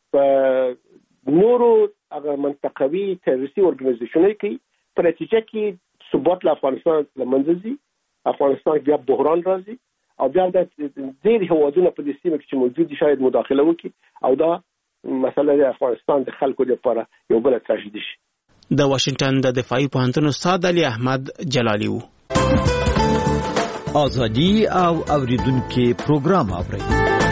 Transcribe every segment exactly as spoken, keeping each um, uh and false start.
په نورو هغه منطقوي تروریستي اورګنایزیشنونو کې په نتیجه کې ثبات له افغانستان له منځه ځي، افغانستان بیا بحران راځي او بیا د ډېر هیوادونو په دې سیمه کې چې موجود دي شاید مداخله وکړي او دا مسله د افغانستان د خلکو لپاره یو بل تراژیدي شي. د واشنگټن د دفاعي پوهنتون استاد علي احمد جلالي وو. ازادي او اوریدونکو پروګرام اوري.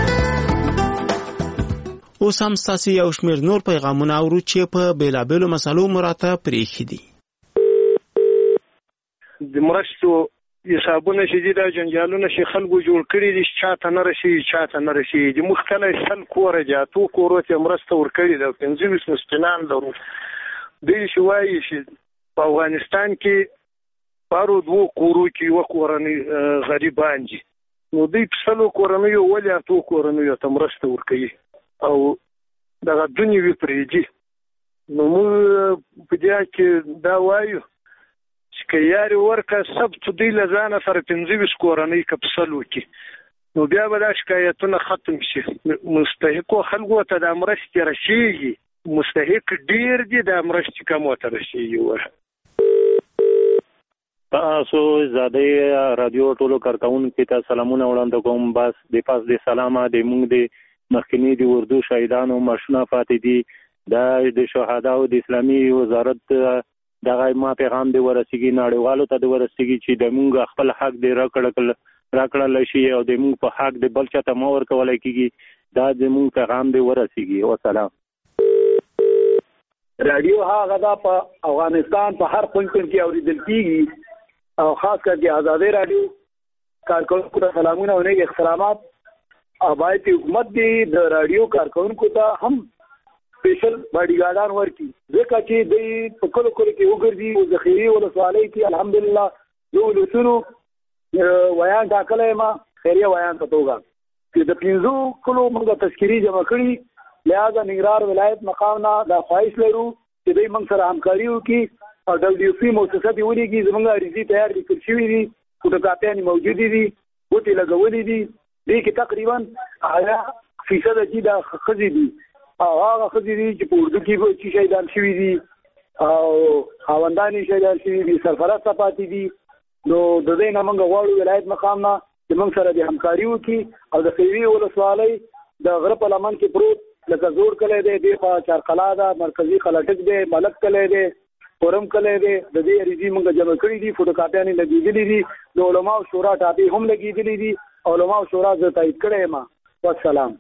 اوس هم ستاسو یو شمېر نور پیغامونه اورو چې په بیلابېلو مسلو مراته پرېښي دي. د مرستو حسابونه چې دي دا جنجالونه چې خلکو جوړ کړي دي چاته نه رسېږي چاته نه رسېږي. د موږ کلی سل کوره دي، اتو کورو ته مرسته ورکړې ده، پنځه ویشت مسکینان لرو. دوی چې وایي چې په افغانستان کې په هرو دوو کورو کې یوه کورنۍ غریبان دي، نو دوی په سلو کورنیو ولې اتو کورنیو ته مرسته ورکوي او دغه دونې وي پرېږدي. نو موږ په دې کې دا وایو چې که یارې ورکه ثبت دوی له ځانه سره پنځه ویشت کورنۍ که په سلو کې، نو بیا به دا شکایتونه ختم شي. مستحقو خلکو ته دا مرستې رسېږي، مستحق ډیر دي، دا مرستې کمو ته رسېږي. تاسو زادی رادیو ټولو کارکونکو ته سلامونه وړاندې کوم. بس د پاس د سلامه د موږ د مخکنی د اردو شهیدانو ماشونه فاتح دي، دا د شهداو د اسلامي وزارت دغه ما پیغام دی ورسیږي نړیوالو ته دی ورسیږي چې د موږ خپل حق دی راکړل راکړل شي او د موږ په حق دی بل چاته مو ورکول کیږي. دا د موږ پیغام دی ورسیږي. والسلام. رادیو هغه دا په افغانستان په هر کونج کې اوریدل کیږي او خاص کر آزادی رادیو کارکونکو ته سلامونه او نیک احترامات. او باید حکومت دی د رادیو کارکونکو ته هم سپیشل باډیګارډان ورکړي، ځکه چې دوی په کلو کلو کې وګرځي او ذخیرې ولسوالۍ کې الحمدلله یو ولسونو ویان ټاکلی ما خیریه ویان په توګه چې د پنځو کلو موږ تذکیري جمع کړي. لہذا ننګرهار ولایت مقام نه دا خواهش لرو چې دوی موږ سره همکاري وکړي او ډبلیو پي مؤسسه دې ولیږي. زموږ عریضې تیار لیکل شوي دي، فوټوکاپیانې موجودې دي، ګوتې لګولې دي. دې کې تقریبا هغه فیصده چې دا ښځې دي او هغه ښځې دي چې په اردو کې چې شهیدان شوي دي او خاوندان یې شهیدان شوي دي، سرپرسته پاتې دي. نو د دې نه موږ غواړو ولایت مقام نه چې موږ سره د همکاري وکړي او د خیري ولسوالۍ د غره په لمن کې پروت لکه زور کلی دی، دې خوا چارقلا ده، مرکزي خلټک دی، ملک کلی دی، فورم کلی دی. د دې عریضې موږ جمع کړي دي، فوټوکاپیانې لګېدلې دي، د علماو شورا ټاپې هم لګېدلې دي. علماو شورا زه تایید کړی یم. والسلام.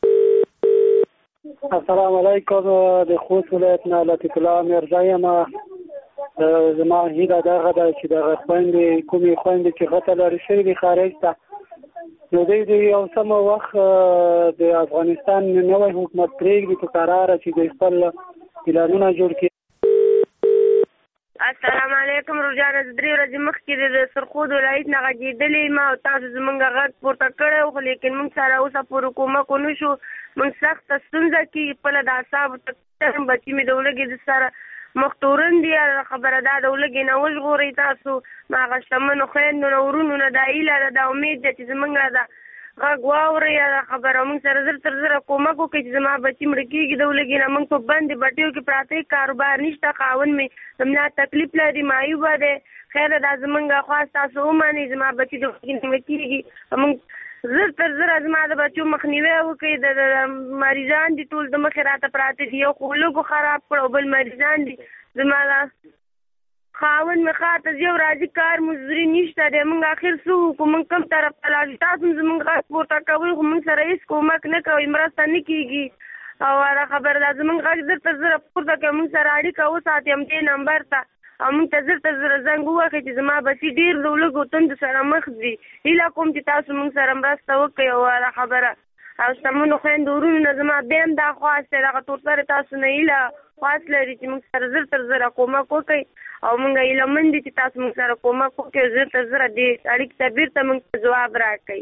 السلام علیکم. د خوست ولایت نه لطیف الله میرزا یم. زما هیله دغه ده چې دغه خویندې کومې خویندې چې غته لرې شوي دي خارج ته، نو دوی د یو سم وخت د افغانستان نوی حکومت پرېږدي په قراره چې د خپل پلانونه جوړ کړي. السلام علیکم. روجانه د درې ورځې مخکې د سرخود ولایت نه غږېدلې یم او تاسو زموږ غږ پورته کړی و، خو لیکن موږ سره اوسه پورې کومک ونه شو. موږ سخته ستونزه کې خپله د اعصابو تکتم بچي مې د ولږې د سره مخ تورن دي. خبره دا د ولږې نه وژغورئ تاسو ما هغه شتمنو خویندو نه ورونو نه دا هیله ده، دا امید ده چې زموږ دا غږ واورئ. دا خبره موږ سره زر تر زره کومک وکړئ چې زما بچي مړه کېږي د ولږې نه. موږ په بندې بټیو کې پراته کاروبار نشته، خاوند مې همدا تکلیف لري، معیوبه دی. خیره دا زموږ خواست تاسو ومنئ، زما بچي د ولږې نه مړه کېږي. موږ زر تر زره زما د بچو مخنیوی وکړئ. د مریضان دي ټول د مخې راته پراته دي، یو خو لږو خراب کړ او بل مریضان دي. زما دا خاوند مې خاته یو راځي، کار مزدوري نشته دی. موږ اخر څه وکړو؟ موږ کوم طرف ته لاړو؟ تاسو هم زموږ غږ پورته کوئ خو موږ سره هېڅ کومک نه کوئ، مرسته نه کېږي. او دا خبره ده زموږ غږ زر تر زره پورته کوئ، موږ سره اړیکه وساتئ همدې نمبر ته او موږ ته زر تر زره زنګ ووهئ چې زما بچي ډېر د ولږو تندو سره مخ دي. هیله کوم چې تاسو موږ سره مرسته وکړئ. او دا خبره او شتمنو خویندو ورونو نه زما بیا هم دا خواست دی، دغه تورسرې تاسو نه هیله خواست لري چې موږ سره زر تر زره کومک وکړئ او موږ هیلهمند دي چې تاسو موږ سره کومک وکړئ او زر تر زره دې اړیکې ته بېرته موږ ته ځواب راکړئ.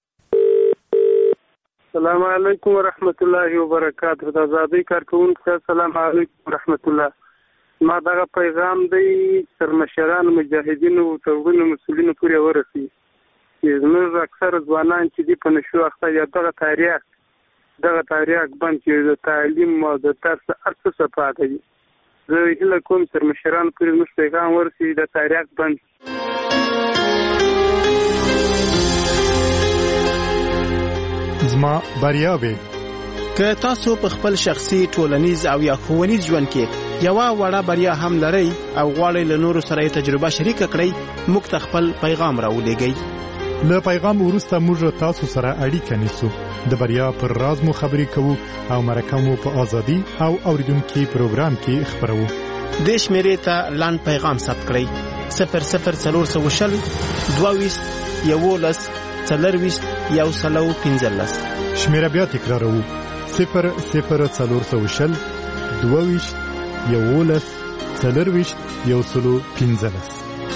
السلام علیکم ورحمت الله وبرکاته. د ازادۍ کارکوونکو ته السلام علیکم ورحمت الله. ما دغه پیغام دی تر مشرانو مجاهدینو تر وګړو مسؤلینو پورې ورسي چې زموږ اکثر ځوانان چې دي په نشو اخته یا دغه تاریخ دغه تاریخ بند چې د تعلیم او د درس ارڅ صفات دي زه هیله کوم تر مشران پورې موږ پیغام ورسي د تاریخ بند زما بریاوي که تاسو په خپل شخصي ټولنیز او یا ښوونیز ژوند کې یو وړه بریا هم لرئ او غواړئ له نورو سره تجربه شریک کړئ موږ ته خپل پیغام راولېږئ. له پیغام وروسته موږ تاسو سره اړیکه نیسو د بریا پر راز مو خبرې کوو او مرکه مو په ازادي او اوریدونکو پروګرام کې خبرو. د شمیرې ته لاند پیغام ثبت کړئ صفر صفر څلور سوه شل دوه ویشت یولس څلرویشت یو سلو پنځلس. شمیره بیا تکراروو صفر صفر څلور سوه شل دوه ویشت یولس څلرویشت یو سلو پنځلس.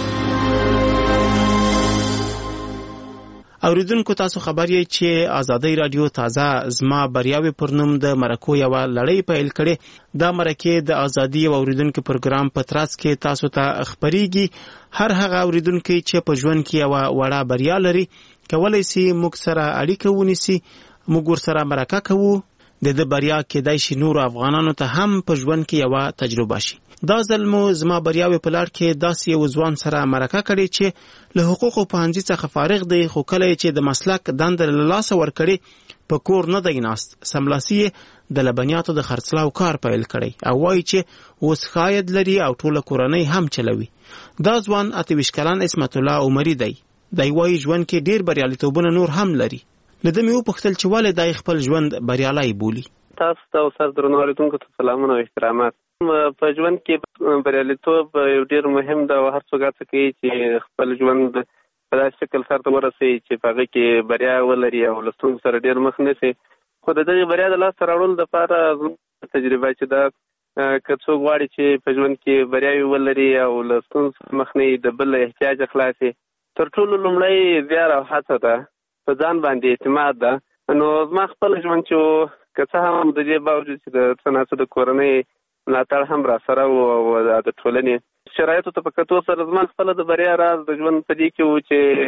اوریدونکو تاسو خبر یې چې آزادۍ رادیو تازه زما بریاوي پر نوم د مرکو یو لړۍ پیل کړي. دا مرکه د ازادي او اوریدونکو پروګرام په ترڅ کې تاسو ته خبريږي. هر هغه اوریدونکو چې په ژوند کې یو وړه بریا لري کولای شي موږ سره اړیکه ونیسي موږ سره مرکه کوو د دې بریا کې دای شي نور افغانانو ته هم په ژوند کې یو تجربه شي. دا ځل مو زما بریاوي په لار کې داسې یو ځوان سره مرکه کړي چې له حقوقو پوهنځي څخه فارغ دی خو کله چې د مسلک دند له لاسه ورکړي په کور نه دی ناست سملاسي د لبنیاتو د خرڅلاو کار پیل کړي او وایي چې اوس ښاید لري او ټوله کورنۍ هم چلوي. دا ځوان اته ویشت کلن اسمت الله عمري دی. دی وایي ژوند کې ډیر بریالیتوبونه نور هم لري. لده مې وپوښتل چې ولې دی خپل ژوند بریالی بولي. تاسو ته او سر درنو اوریدونکو ته سلامونه او احترامات. په ژوند کې بریالیتوب یو ډیر مهم دی او هر څوک هڅه کوي چې خپل ژوند په داسې شکل سره ورسوي چې په هغه کې بریا ولري او له ستونزو سره ډیر مخ نه شي. خو د دغې بریا د لاسته راوړلو دپاره تجربه چې ده که څوک غواړي چې په ژوند کې بریاوې ولري او له ستونزو مخ نه د بل له احتیاجه خلاص شي تر ټولو لومړی زیار او هڅه ده په ځان باندې اعتماد ده. نو زما خپل ژوند چې که څه هم د دې باوجود چې د څه ناڅه د کورنۍ ملاتړ هم را سره و او د ټولنې شرایطو ته په کتو سره زما خپله د بریا راز د ژوند په دې کې و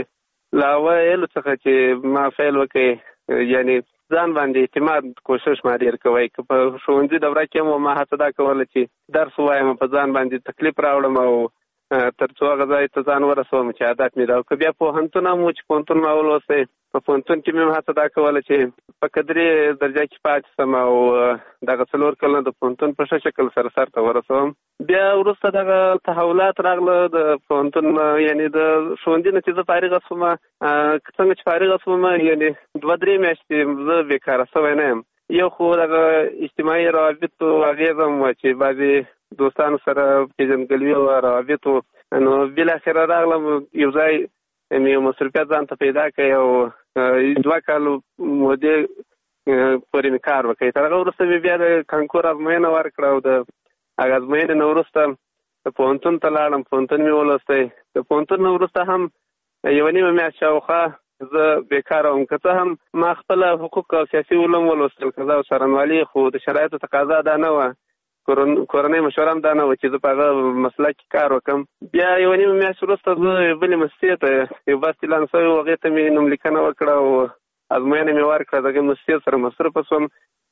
چې له اوایلو څخه چې ما فیل وکړئ یعنی ځان باندې اعتماد کوشش ما ډېر کوئ. که په ښوونځي دوره کې هم ما هڅه دا کوله چې درس ووایم په ځان باندې تکلیف راوړم او تر څو هغه ځای ته ځان ورسوم چې عادت مې ده. که بیا پوهنتون هم و چې پوهنتون ما ولوستی په پوهنتون کې مې هم هڅه دا کوله چې په قدرې درجه کې پاتې شم او دغه څلور کلونه د پوهنتون په ښه شکل سره سر ته ورسوم. بیا وروسته دغه تحولات راغله د پوهنتون یعنې د ښوونځي نه چې زه فارغه شوم څنګه چې فارغه شوم یعنې دوه درې میاشتې زه بیکاره شوی نه یم. یو خو دغه اجتماعي روابطو اغېزه هم وه چې بعضې دوستانو سره پیژندګلوي او روابطو نو بالاخره راغلم یو ځای مې یو مصروفیت ځان ته پیدا کړی او دوه کالو مودې پورې مې کار وکړی. تر هغه وروسته مې بیا د کانکور ازموینه ورکړه او د هغه ازموینې نه وروسته پوهنتون ته لاړم پوهنتون مې ولوستی. د پوهنتون نه وروسته هم یوه نیمه میاشت شاوخوا زه بیکاره وم. که څه هم ما خپله حقوق او سیاسي علوم ولوستل قضا او څارنوالي خو د شرایطو تقاضا دا نه وه کورنۍ مشوره هم دا نه وه چې زه په هغه مسله کې کار وکړم. بیا یوه نیمه میاشت وروسته زه بلې موسسې ته یو بحث اعلان شوی و هغې ته مې نوملیکنه وکړه او ازموینه مې ورکړه. د هغې موسسې سره مصروفه شوم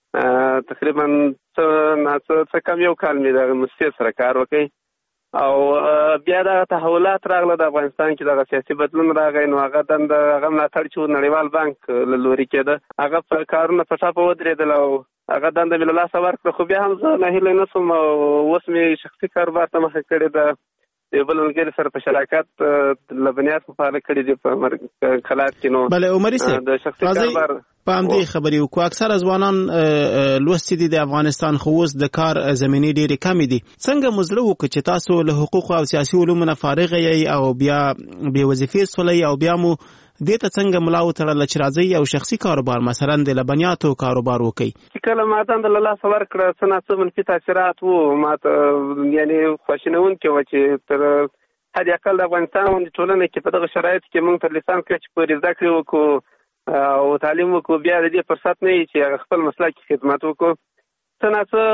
تقریبا څه ناڅه څه کم یو کال مې د هغې موسسې سره کار وکړ او بیا دغه تحولات راغله د افغانستان کې دغه سیاسي بدلون راغی نو هغه دنده هغه ملاتړ چې و نړیوال بانک له لوري کېده هغه په کارونه په ټاپه ودرېدل او هغه دنده مې له لاسه ورکړه. خو بیا هم زه ناهیلی نه شوم او اوس مې شخصي کاروبار ته مخه کړې ده. یو بل ملګري سره په شراکت لبنیات مفاعله کړي دي په کلات کې. نو بله عمري صاحب د شخصي کاروبار په همدې خبرې وکړو. اکثره ځوانان لوستي دي د افغانستان خو اوس د کار زمینې ډېرې کمې دي. څنګه مو زړه وکړه چې تاسو له حقوقو او سیاسي علومو نه فارغه یئ او بیا بې وظیفې شولئ او بیا مو دې ته څنګه ملا وتړله چې راځئ او شخصي کاروبار مثلا د لبنیاتو کاروبار وکړئ؟ چې کله ما دنده له لاسه ورکړه څه ناڅه منفي تاثیرات وو ما ته یعنې خواشینونکې وه چې تر حد اقل د افغانستان غوندې ټولنه کې په دغه شرایطو کې موږ تر لیسانس کچې پورې زده کړې وکړو او تعلیم وکړو بیا د دې فرصت نه وي چې هغه خپل مسلک کې خدمت وکړو. څه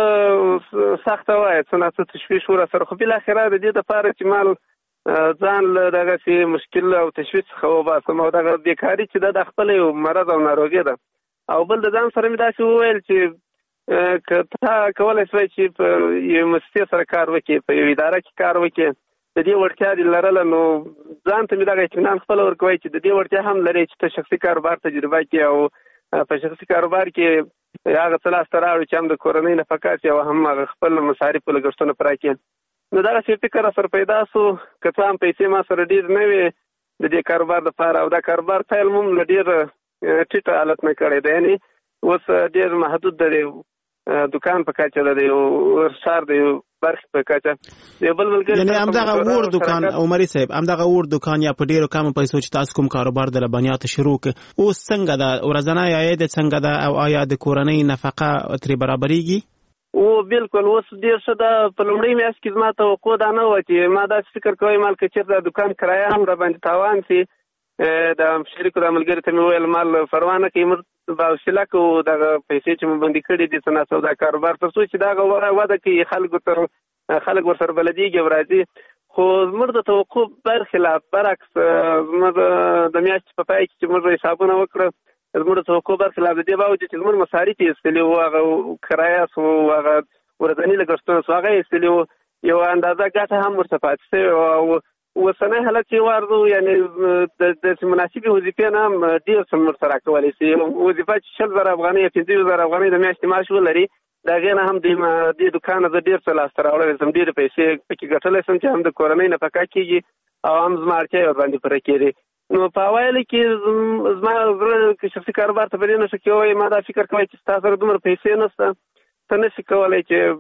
ناڅه سخته وایه څه ناڅه تشویش ور سره خو بالاخره د دې دپاره چې مال ځان له دغسې مشکل او تشویش څخه وباسم او دغه بیکاري چې ده د خپله یو مرض او ناروغي ده او بل د ځان سره مې داسې وویل چې که تا کولی شوی چې په یو مؤسسې سره کار وکړې په یو اداره کې کار وکړې د دې وړتیا دې لرله نو ځان ته مې دغه اطمینان خپله ورکوی چې د دې وړتیا هم لرې چې ته شخصي کاروبار تجربه کړې او په شخصي کاروبار کې هغه څه لاسته راوړي چې هم د کورنۍ نفقات او هم هغه خپل مصارفو لګښتونه پوره کړي نو دغسې فکر راسره پیدا سو که څه هم پیسې ما سره ډېر نه وې د دې کاروبار دپاره او دا کاروبار پیل مو له ډېر ټیټ حالت نه کړی دی یعنې اوس ډېر محدود دی دکان په کچه ده د یو ورشار د یو برخې په کچه یو بل ملګري یعنې همدغه وړ دکان عمري صاحب همدغه وړ دکان یا په ډېرو کمو پیسو چې تاسو کوم کاروبار د لبنیاتو شروع کړ اوس څنګه ده ورځنی عاید څنګه ده او آیا د کورنۍ نفقه ترې برابرېږي او بالکل اوس ډېر ښه ده په لومړۍ میاشت کې زما توقع دا نه وه چې ما داسې فکر کوی مال که چېرته د دکان کرایه هم راباندې تاوان شي د شریکو د ملګري ته مې ویل مال پروا نه کوي موږ به حوصله کوو دغه پیسې چې مو بندي کړي دي څه ناڅه دا کاروبار تر څو چې دغه وده کوي خلکو تر خلک ورسره بلدېږي او راځي خو زموږ د توقع برخلاف برعکس زموږ د میاشتې په پای کې چې موږ حسابونه وکړه زموږ د توقع برخلاف د دې باوجود چې زموږ مصارف یې ایستلي وو هغه کرایه سو هغه ورځني لګښتونه سو هغه یې ایستلي وو یوه اندازه ګټه هم ورته پاتې شوې او اوسنی حالت چې وارزو یعنې د داسې مناسبې وظیفې نه هم ډېر څه ورته راکولی شي وظیفه چې شل زره افغانۍ یا پنځه زره افغانۍ د میاشتې معاش ولري د هغې نه هم دې دوکانه زه ډېر څه لاسته راوړلی شم ډېرې پیسې پکې ګټلی شم چې هم د کورنۍ نفقه کېږي او هم زما اړتیا یې ورباندې پوره کېږي نو په اوایلو کې زما زړه شخصي کاروبار ته په دې نښه کې وایي ما دا فکر کوی چې ستا سره دومره پیسې نشته ته نشي کولی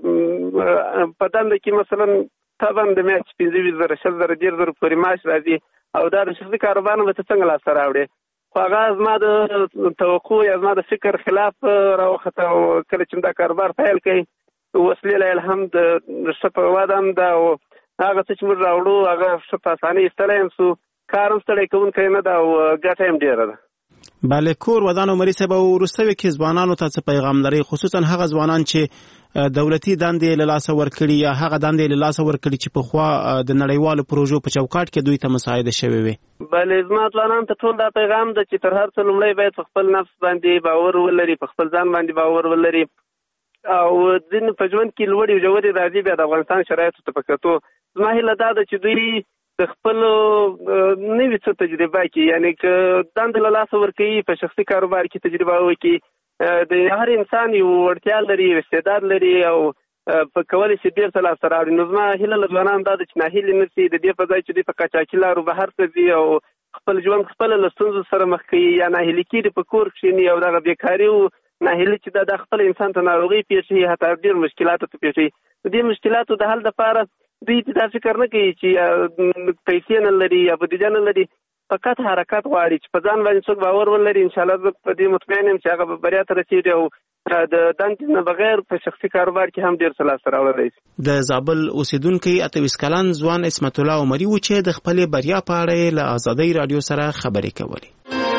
چې په دنده کې مثلا طبعا د میاشتې پنځه ویشت زره شل زره ډېر زره پورې معاش راځي او دا د شخصي کاروبار نه به ته څنګه لاسته راوړې خو هغه زما د توقع یا زما د فکر خلاف راوخته او کله چې دا کاروبار پیل کوي اوس لله الحمد ښه په وده هم ده او هغه څه چې موږ راوړو هغه ښه په اسانۍ ایستلی یم سو کار هم ستړی کوونکی نه ده او ګټه هم ډېره ده بله کور ودان عمري صاحب او وروستیو کې ځوانانو ته څه پیغام لري خصوصا هغه ځوانان چې دولتي دندې له لاسه ورکړي یا هغه دندې له لاسه ورکړي چې پخوا د نړیوالو پروژو په چوکاټ کې دوی ته مساعده شوې وي بلې زما ځوانانو ته ټول دا پیغام ده چې تر هر څه لومړی باید په خپل نفس باندې باور ولري په خپل ځان باندې باور ولري او ځینې په ژوند کې لوړې ژورې راځي بیا د افغانستان شرایطو ته په کتو زما هیله دا ده چې دوی د خپلو نوي څه تجربه کړي یعنې که دنده له لاسه ورکوي په شخصي کاروبار کې تجربه وکړي د هر انسان یو وړتیا لري یو استعداد لري او په کولی شي ډېر څه لاسته راوړي نو زما هیله له ځوانانو دا ده چې ناهیلې نه شي د دې په ځای چې دوی په قاچاقي لارو بهر ته ځي او خپل ژوند خپله له ستونزو سره مخ کوي یا ناهیلي کېږي په کور کښېني او دغه بېکاري او ناهیلي چې دا د خپل انسان ته ناروغۍ پېښوي حتی ډېر مشکلاتو ته پېښوي د دې مشکلاتو د حل دپاره دوی دا فکر نه کوي چې پیسې نه لري یا بودیجه نه لري فقط حرکت غواړي چې په ځان باندې څوک باور ولري انشاءالله زه په دې مطمئن یم چې هغه به بریا ته رسېږي او د دندې نه بغیر په شخصي کاروبار کې هم ډېر څه لاسته راوړلی شي د زابل اوسېدونکی اته ویشت کلن ځوان عصمت الله عمري و چې د خپلې بریا په اړه یې له ازادۍ راډیو سره خبرې کولې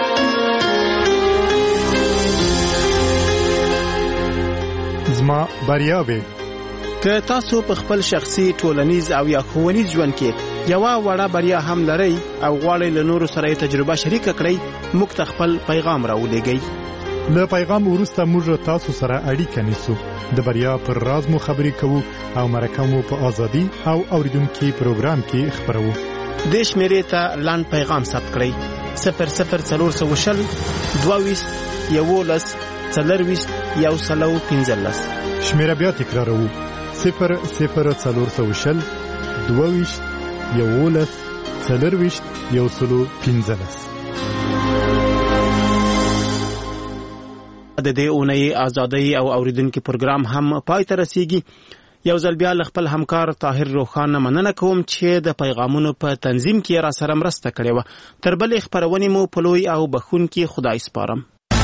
زما بریاوې که تاسو په خپل شخصي ټولنیز او یا ښوونیز ژوند کې یوه وړه بریا هم لرئ او غواړئ له نورو سره یې تجربه شریکه کړئ موږ ته خپل پیغام راولېږئ له پیغام وروسته موږ تاسو سره اړیکه نیسو د بریا پر راز مو خبرې کوو او مرکه مو په ازادي او اوریدونکي پروګرام کې خپروو دې شمېرې ته لاند پیغام ثبت کړئ صفر صفر څلور سوه شل دوه ویشت یولس څلرویشت یو سلو پنځلس شمېره بیا تکراروو صفر صفر څلور سوه شل دوه ویشت یولس څلرویشت یو سلو پنځلس د دې اونۍ ازادۍ او اوریدونکو پروګرام هم پای ته رسیږي یو ځل بیا له خپل همکار طاهر روخان مننه کوم چې د پیغامونو په تنظیم کې را سره مرسته کړې وه تر بلې خپرونې مو په لوی او بخښونکي خدای سپارم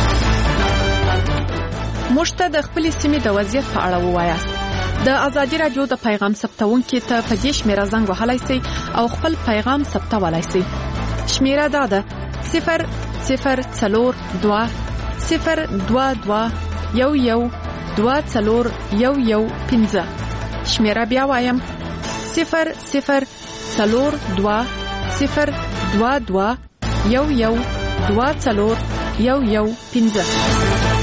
موږ ته د خپلې سیمې د وضعیت په اړه ووایاست د ازادي راډیو د پیغام ثبتونکو ته په دې شمیره زنګ وهلای شئ او خپل پیغام ثبتولای شئ شمیره دا ده صفر صفر څلور دوه صفر دوه دوه یو یو دوه څلور یو یو پنځه شمیره بیا وایم صفر صفر څلور دوه صفر دوه دوه یو یو دوه څلور یو یو پنځه